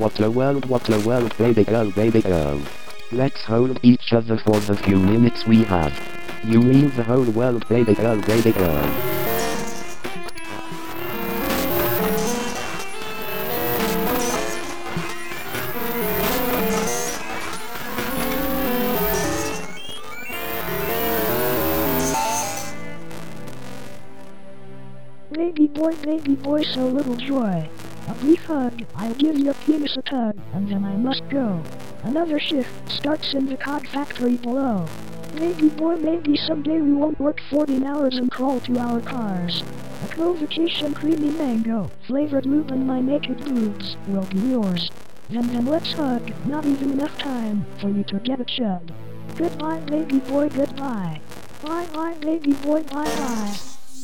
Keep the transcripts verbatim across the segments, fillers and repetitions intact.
What a world, what a world, baby girl, baby girl. Let's hold each other for the few minutes we have. You mean the whole world, baby girl, baby girl. Baby boy, baby boy, so little joy. A brief hug, I'll give your penis a tug, and then I must go. Another shift starts in the cod factory below. Maybe boy, maybe someday we won't work fourteen hours and crawl to our cars. A co-vacation creamy mango, flavored lube and my naked boobs will be yours. Then then let's hug, not even enough time for you to get a chub. Goodbye baby boy, goodbye. Bye bye baby boy, bye bye.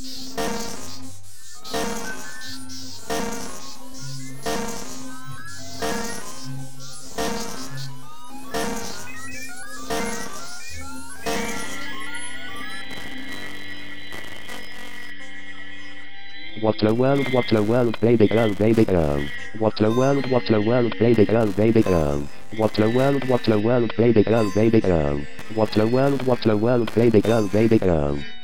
What a world, what a world, baby girl, baby girl. What a world, what a world, baby girl, baby girl. What a world, what a world, baby girl, baby girl. What a world, what a world, baby girl, baby girl.